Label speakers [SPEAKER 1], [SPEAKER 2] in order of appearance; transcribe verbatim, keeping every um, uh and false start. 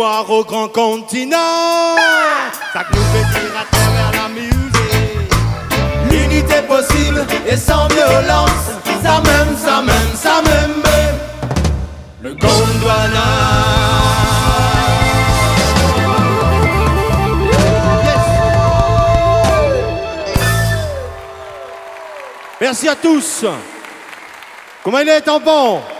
[SPEAKER 1] noir au grand continent. Ça que nous fait dire à travers la musique. L'unité possible et sans violence. Ça même, ça même, ça même, même. Le Gondwana. Merci à tous. Comment il est, tampon?